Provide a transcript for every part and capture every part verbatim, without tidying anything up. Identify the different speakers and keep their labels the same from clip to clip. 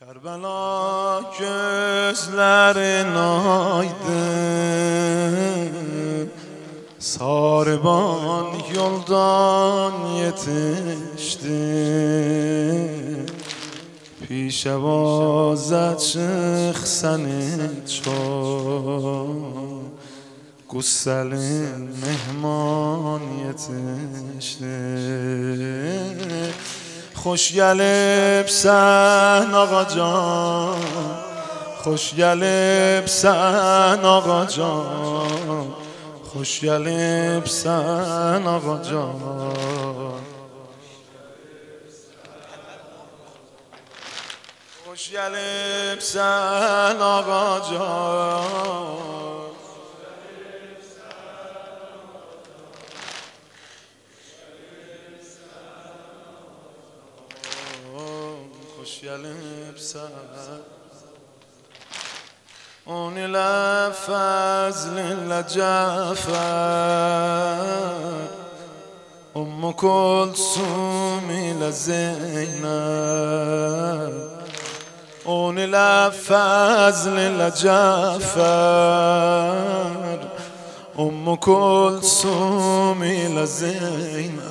Speaker 1: Kerbela gözlerin aydın, sarban yoldan yetişti. Pişevaze çık seni çok, Gusselin mehman yetişti. Hoş gelipsen ağacan, hoş gelipsen ağacan, hoş gelipsen ağacan. Hoş gelipsen ağacan, hoş gelipsen. On ile fazlinle Cafer, Ummu Kulsum ile Zeynep. On ile fazlinle Cafer, Ummu Kulsum ile Zeynep.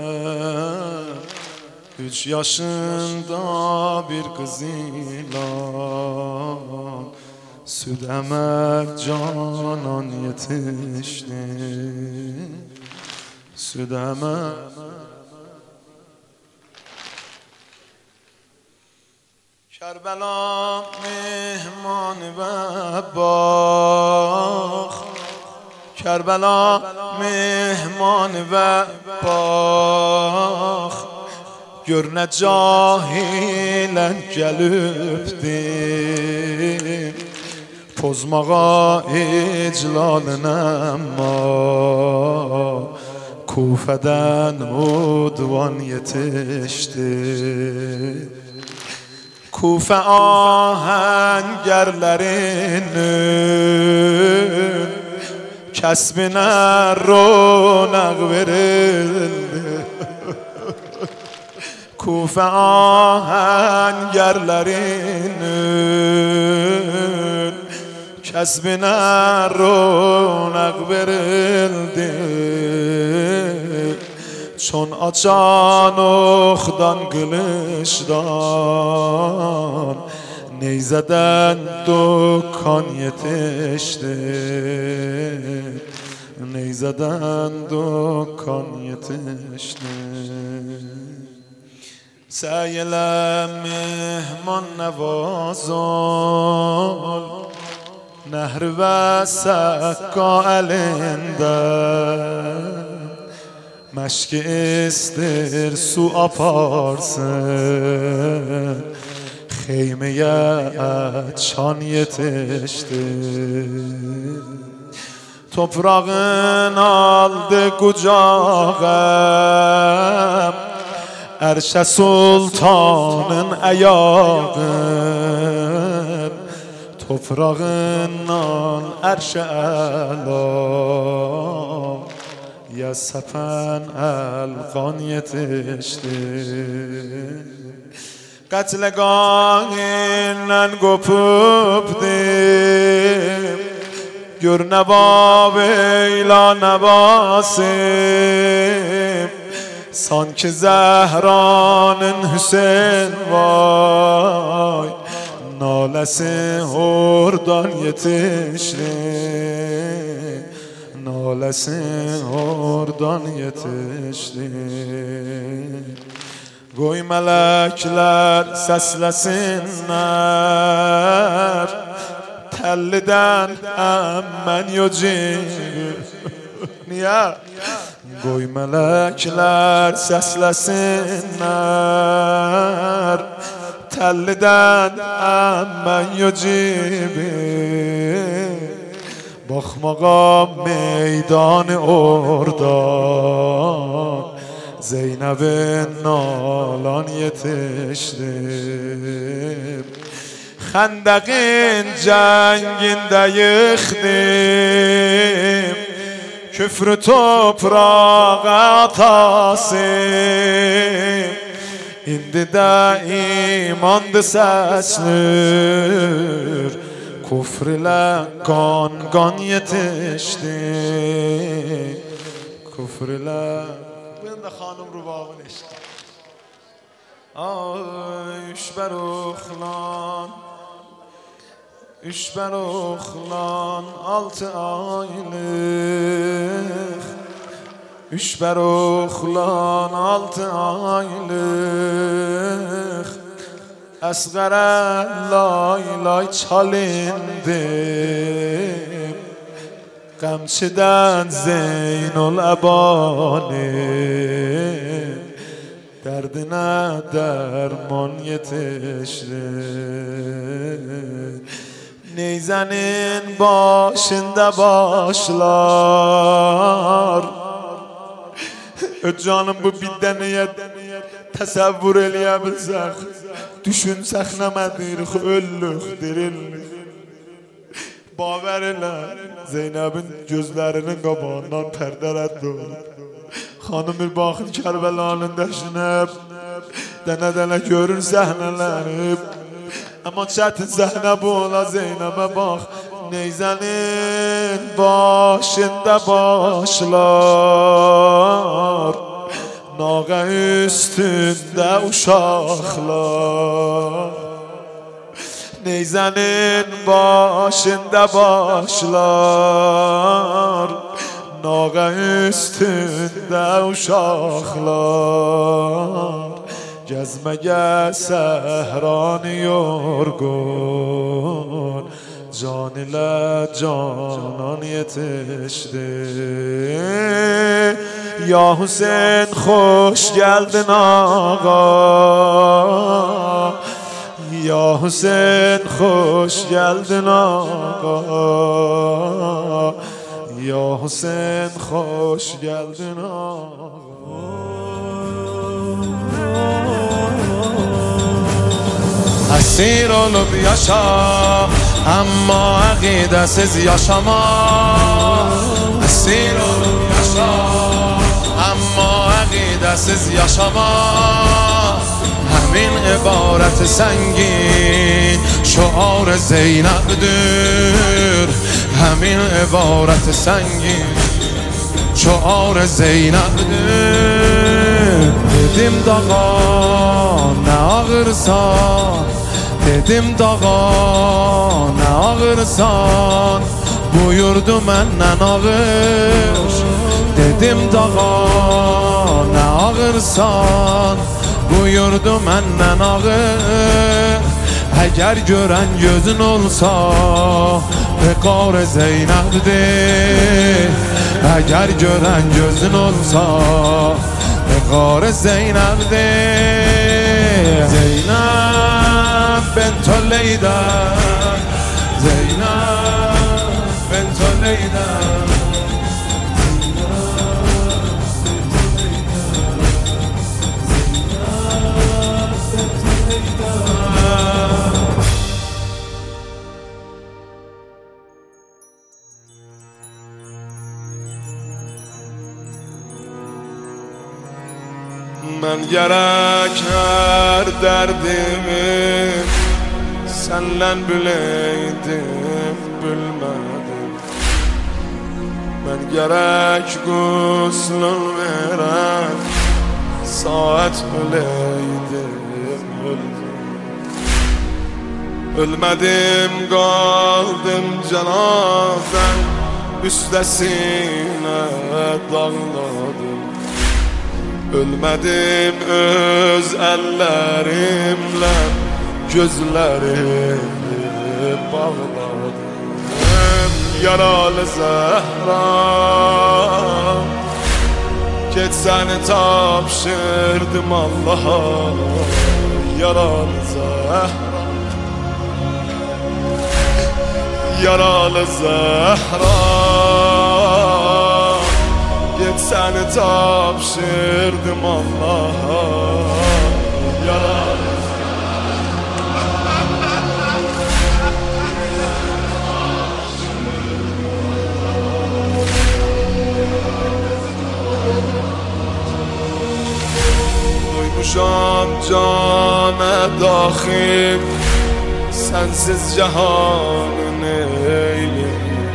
Speaker 1: Üç yaşında bir kız ilan, süt emer canan yetişti. Süt emer. Kerbela mehmanı ve bak, Kerbela mehmanı ve bak. Gör ne cahilen gelüpdi, pozmağa iclalın emma. Kufeden udvan yetişti. Kufe ahengerlerinin kesbine ronak verildi. Kufe ahengerlerinin kesbine ronak verildi. Çon açan oxdan kılıçdan, neyzeden dükkan yetişti. Neyzeden dükkan yetişti. Seyle mehman nevaz ol, nehr ve sekka elinde. Meşki istir su aparsın, Heymeye çan yetişti. Toprağın aldı kucağa, Erşe sultanın ayağı. Toprağından erşe ela, ya sepen elkan yetişti. Qətləqanından qopubdim, gör nəva veyla nəvasim. Sanki Zəhranın Hüseyin vay, nalesi oradan yetişti. Nalesi oradan yetişti. Qoy mələklər səsləsinlər, Təllidən əmmən yocib. Niyə? Qoy mələklər səsləsinlər, Təllidən əmmən yocibi. Baxmağa meydanı oradan, Zeynep'in nalan yetişti. Xəndəqin cəngində yıxdım, küfrü toprağa atasım. indi de imandı sesler, kufr ile kan kan yetişti, kufr ile. Ben de hanım rubabın eşki. Ay üşber oğlan, üşber oğlan altı aylık, üşber oğlan altı aylık, asgara lay lay çalindim, qamchidan Zeynul Abani, derdine derman yetişti. Neyzenin başında başlar, canım bu bir deneye təsəvvür eləyə bilsək, düşünsək nəmədir, öllük, dirillik. Baver elə, Zeynəbin gözlərinin qabağından pərdələr doğru. Xanım bir baxın Kərbəlanın dəşinib, dənə-dənə görür səhnələnib. Amma çətin səhnə bu ola Zeynəbə bax, neyzənin başında başlar, nağa üstündə uşaqlar. Neyzənin başında başlar, nağa üstündə uşaqlar. Gəzməgə səhranı yorgun, can ilə canan yetişdi. Ya Hüseyin xoş gəldin ağa, ya Hüseyin xoş gəldin ağa, ya Hüseyin xoş gəldin ağa. اسیر olup yaşa ama akidesiz yaşama, esir olup yaşa ama akidesiz yaşama. Həmin ibarət səngin şuar Zeynəbdir, həmin ibarət səngin şuar Zeynəbdir. Dedim dağa nə ağırsan, dedim dağa nə ağırsan, buyurdu məndən ağır. Dedim dağa nə ağırsan, buyurdu məndən ağır. Əgər görən gözün olsa Vəqar Zeynəbdir, əgər görən gözün olsa Vəqar Zeynəbdir. Zeynəb bint Leyla, Zeynəb bint Leyla, mən gərək hər dərdimi səndən biləydim, bilmədim. Mən gərək quslun verən saat biləydim, bilmədim. Ölmədim, qaldım cənazən üstəsinə dağladım. Ölmədim, öz əllərimlə gözlərimi bağladım. Yaralı Zəhram, keçsəni tapşırdım Allaha. Yaralı Zəhram, yaralı Zəhram, geçsəni tapşırdım Allah'a. Yaralı duymuşam can
Speaker 2: daxil sensiz cahanın eyli.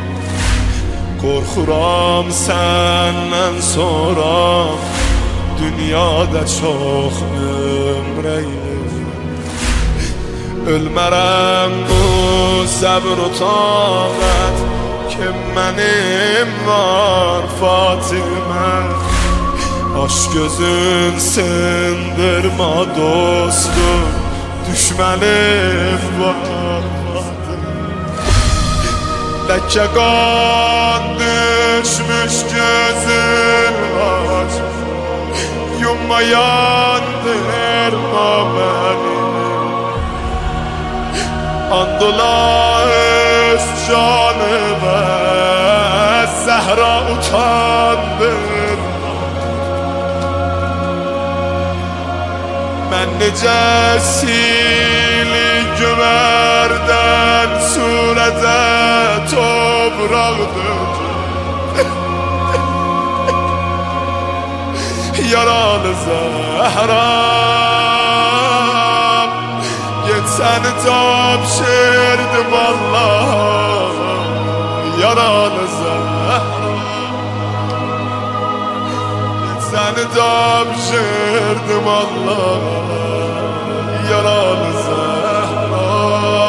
Speaker 2: Qorxuram səndən sonra dünyada çox ömr eyli. Ölmərəm bu səbr u taqət ki mənim var Fatimə. Aş gözün sındırma dostum, düşmənim var Ləkə qan düşmüş gözün var, yumma yandırma beni. Andola öz canıma Zəhra utandır. Mən necə sili gümərdən surətə topraqdır. Yaralı Zəhram, get səni tapşırdım Allah'a. Yaralı Zəhram, get səni tapşırdım Allah'a. Yaralı Zəhram.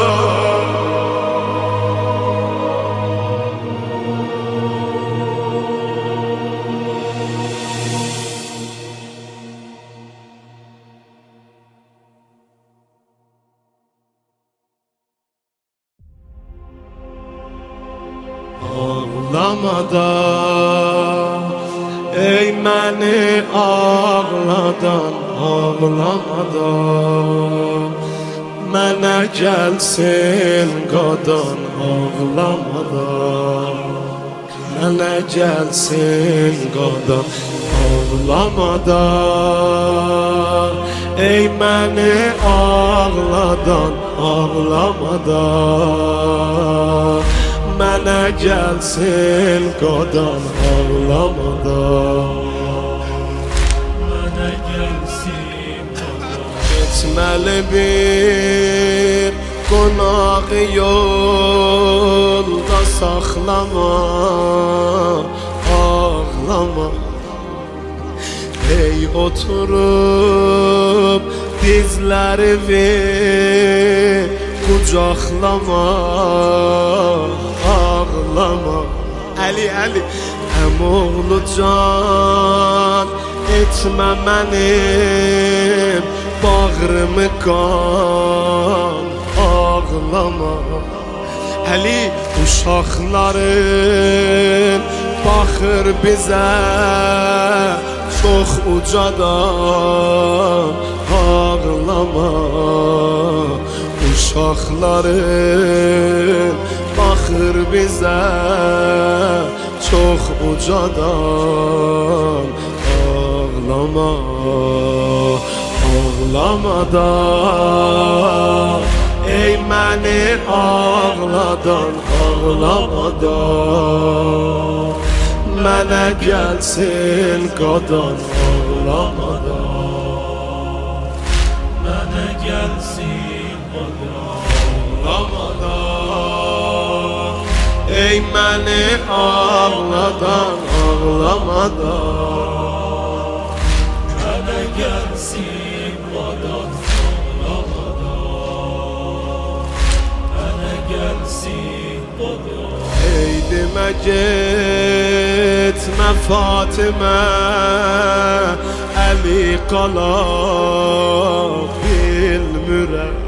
Speaker 2: Ağlamada, ey məni ağladan, ağlamada mənə gəlsin qadan, ağlamada mənə gəlsin qadan, ağlamada ey məni ağladan, ağlamada mənə gəlsin qadan, ağlamada mənə gəlsin qadan. Getməli bir qonaq yolda saxlama, ağlama. Ey oturub dizlərimi qucaqlama, ağlama. Əli, Əli, əmoğlu can etmə mənim bağrımı qan, ağlama. Əli, uşaqların baxır bizə çox ucadan, ağlama. Uşaqların baxır bizə çox ucadan, ağlama, ağlamada ey məni ağladan, ağlamada mənə gəlsin qadan, ağlamada mənə gəlsin qadan, ağlamada ey məni ağladan, ağlamada mənə gəlsin qadan, ağlamada mənə gəlsin qadan. Ey demə getmə Fatimə, Əli qala bilmirəm.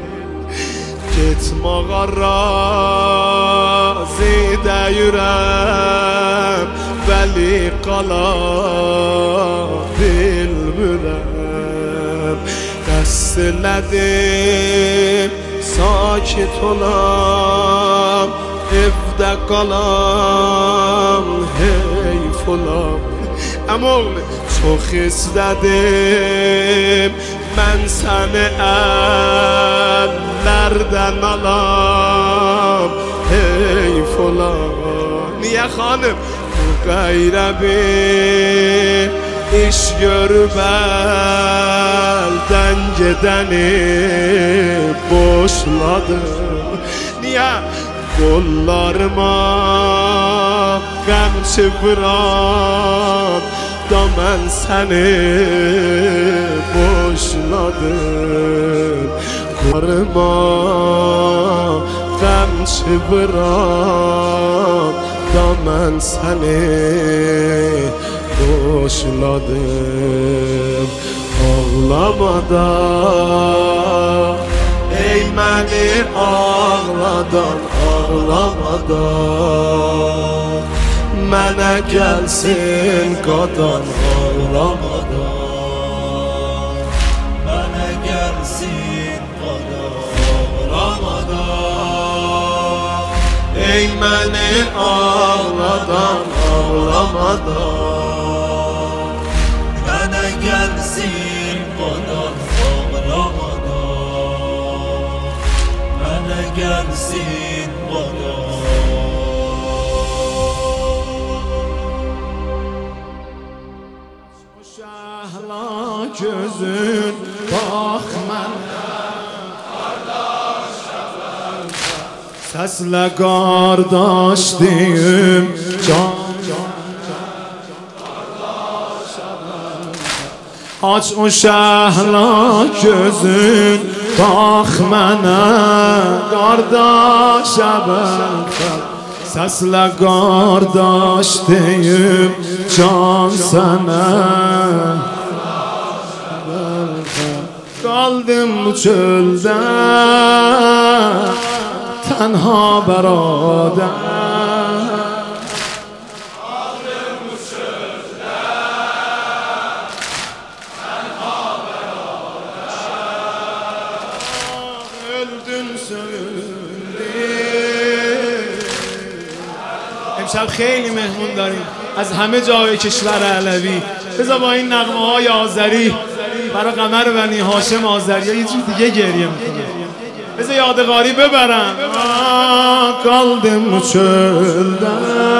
Speaker 2: Getməğa razı deyirəm, Vəli qala bilmirəm. Qəsd elədim sakit olam, evdə qalam, heyf olam. Əmoğlu, çox istədim mən səni əllərdən alam, heyf olam. Niyə xanım? Bu qeyrə bir iş Görübəldən gedəni boşladım. Niyə? Qollarıma qəmçi vuran da mən səni boşladım. Qollarıma qəmçi vuran da mən səni boşladım. Ağlamada ey məni ağladan, ağlamada mənə gəlsin qadan, ağlamada
Speaker 1: mənə gəlsin qadan, ağlamada
Speaker 2: ey məni ağladan, ağlamada
Speaker 1: mənə gəlsin qadan, ağlamada mənə gəlsin qadan.
Speaker 2: Şəhla gözün bax mənə səslə qardaş deyim can aç o şəhla gözün bax mənə qardaş əbəlfəl səslə qardaş deyim can sənə qaldım bu çöldə tənha bəradə qaldım bu çöldə tənha bəradə öldün söndün. امشب خیلی مهمون داریم از همه جای کشور علوی. بذار با این نغمه های آذری برای قمر بنی هاشم آذری یه جور دیگه گریه میکنه. بذار یادگاری ببرم. قلبم çölde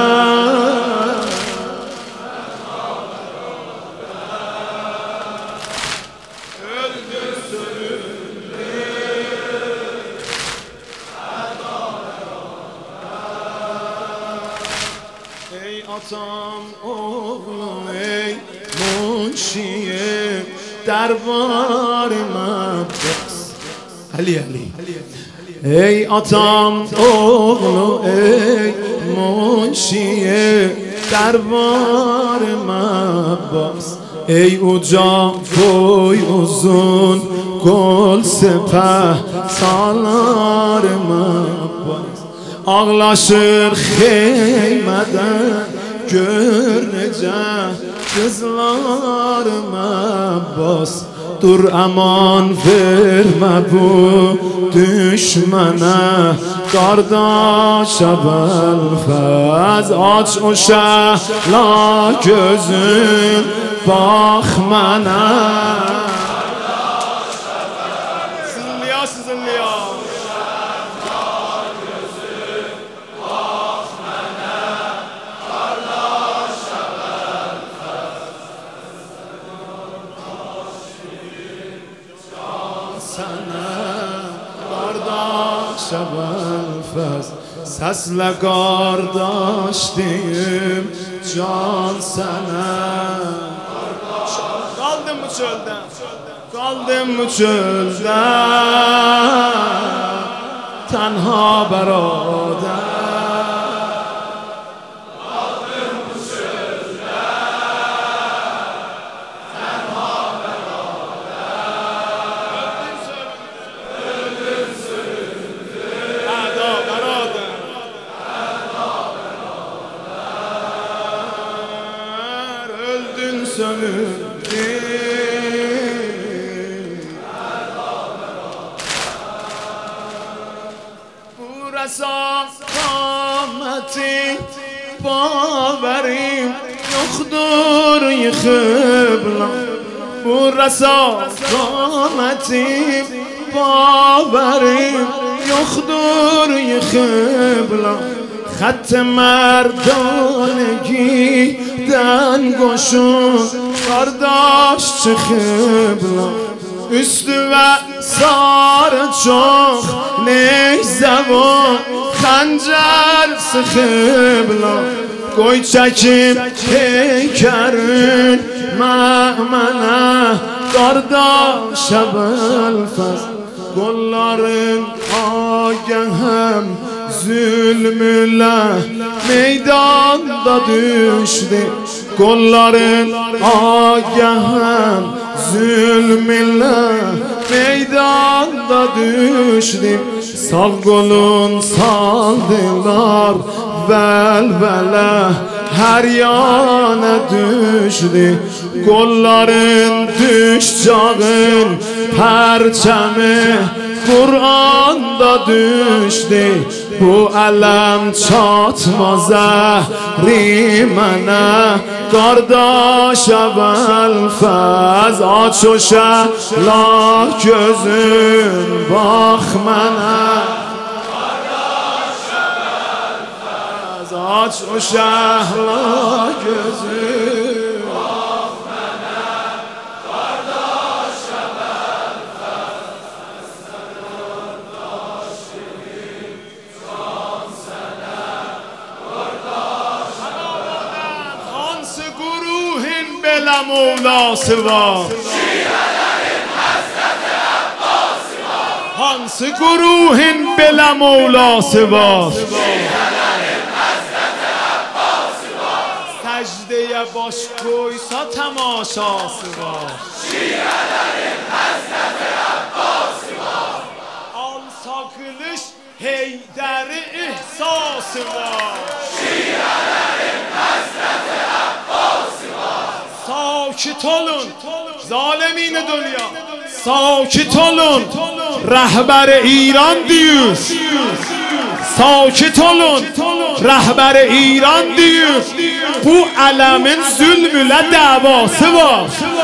Speaker 2: ey atam oğlum ey munşiyim derbarıma bas Ali Ali ey atam oğlu ey munşiyim derbarıma bas ey uca boy uzun kol sepeh salarıma bas ağlaşır xeymədən gör necə qızlarıma bas dur aman vermə bu düşmənə qardaş əvvəlfəz aç o şəhla gözün bax mənə zınlıya zınlıya Şəbəlfəz səslə qardaş deyim can sənə qaldım mı çöldə qaldım mı çöldə tənha bəradə bu rəsaqameti baverim yoxdur yıxıbla bu rəsaqameti baverim yoxdur yıxıbla خط مردانگی دن گشون kardeş çıkıbla üstü ve sarı çok neyse bu xəncər sıxıbla qoy çəkim heykərin mənə qardaşa bəlfəz qolların agəhəm zulmülə meydanda düşdü qolların agəhəm zulmülə meydanda düşdü sağ qolun saldılar vəlvələ hər yana düşdü qolların düşcağın pərçəmi Qur'anda düşdü bu ələm çatmaz əhrimənə qardaşa vəlfəz aç o şəhla gözün bax mənə qardaşa vəlfəz aç o şəhla gözün bax mənə qardaşa vəlfəz can sənə qardaşa vəlfəz hansı guruhin belə mevlası var şiələrin həzrəti Abbası var hansı guruhin belə mevlası var şiələrin həzrəti Abbası var səcdəyə baş qoysa tamaşası var şiələrin həzrəti Abbası var alsa qılış Heydəri ihsası var şiələrin həzrəti Abbası var sakit olun zalimin dünya sakit olun rəhbər İran deyir sakit olun rəhbər İran deyir bu ələmin zülmülə davası var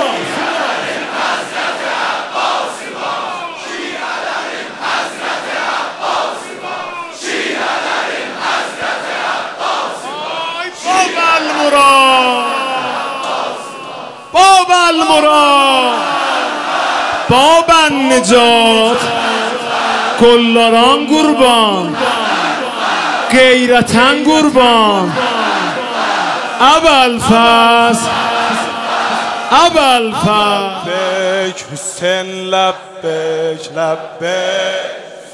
Speaker 2: باب المراد باب النجات کلاران قربان غیرتن قربان ابوالفضل ابوالفضل
Speaker 1: لبیک حسین لبیک لبیک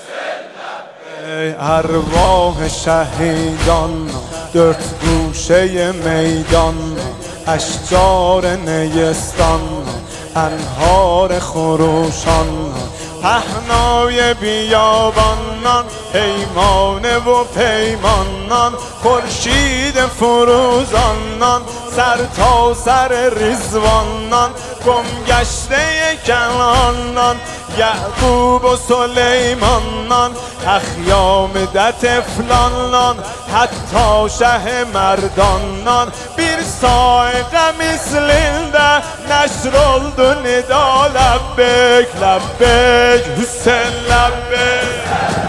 Speaker 1: ارواح شهیدان dört گوشه میدان اشجار نیستان انهار خروشان پهنای بیابانان پیمان و پیمانان خورشید فروزانان سر تا سر رضوانان گمگشته کنانان یعقوب و سلیمانان اخیام ده طفلانان حتی شه مردانان bir saygı mislinde neşr oldu nida lebbek lebbek Hüseyin lebbek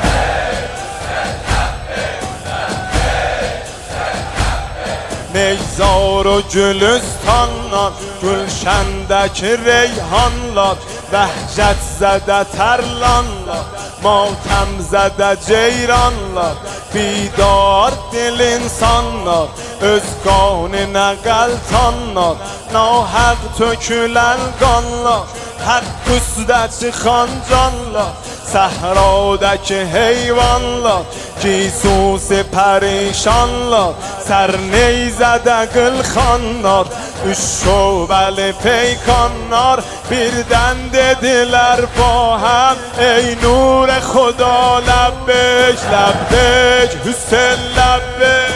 Speaker 1: Neyzar و گلستانان گلشندک ریحانlar وحشت زده ترلانlar ماتم زده ceyranlar بیدار دل insanlar özganına qaltanlar nahaq tökülən qanlar haqq üstə çıxan canlar səhradakı heyvanlar gisusi pərişanlar sərneyzədə qılxanlar üç şöbəli peykanlar birdən dedilər با هم ey nur xuda لبک لبک Hüseyin لبک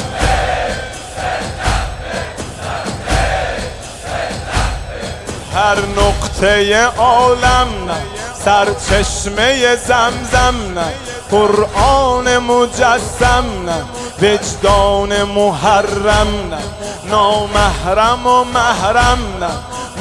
Speaker 1: هر نقطه عالم سرچشمه زمزم قرآن مجسم وجدان محرم نامحرم و محرم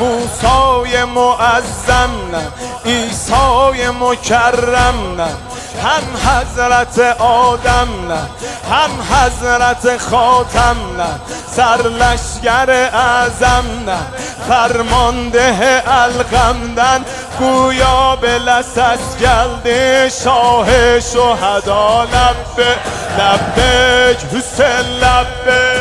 Speaker 1: موسای معظم عیسای مکرم هم حضرت آدم نه هم حضرت خاتم نه سرلشگر اعظم نه فرمانده الغمدن گویا به لسس گلده شاه شهدا لبه لبه حسین لبه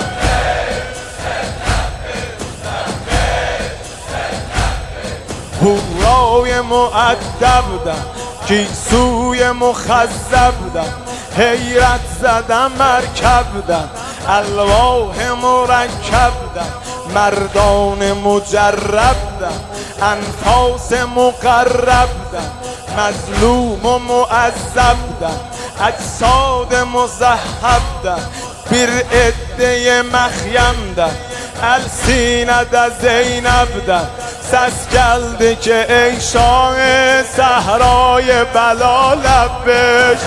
Speaker 1: هورای مؤدبدن گیسوی مخذبدن حیرت زدن مرکبدن الواح مرکبدن مردان مجربدن انفاس مقربدن مظلوم و معذبدن اجساد مذهبدن bir عده مخیمدن السینه زینبدن سس geldi که ای شاه صحرای بلا لبش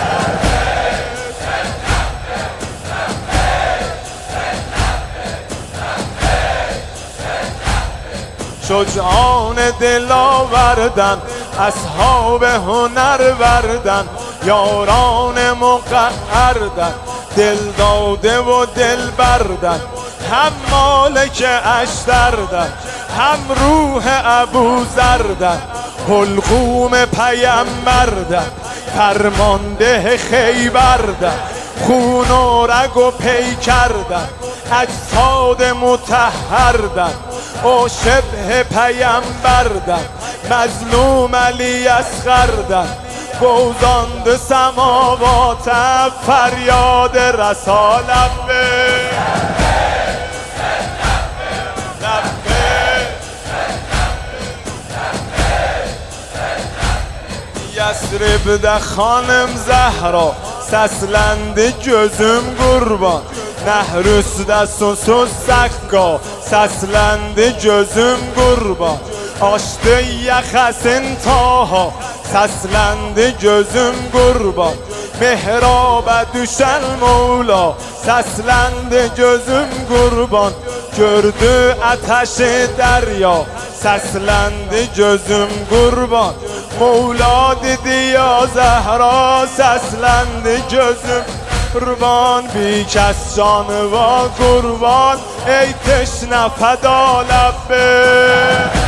Speaker 1: شجعان دل آوردن اصحاب هنر وردن یاران مقهردن دل داده و دل بردن هم مالک اشتردن هم روح ابو زردن حلقوم پیمبردن فرمانده خیبردن خون و رگ و پی کردن اجساد مطهردن او شبه پیمبردن مظلوم علی اصغردن بوزاند سماوات فریاد رسالت به Yasrib de hanım Zahra seslendi gözüm kurban Nehrüs'de susuz sakka seslendi gözüm kurban Açtı yakasın taha seslendi gözüm kurban Mehrabe düşen Mola seslendi gözüm kurban Gördü ateşi derya seslendi gözüm kurban Mevla dedi ya Zehra seslendi gözüm kurban Bir kes canıva kurban ey teşne feda lebbe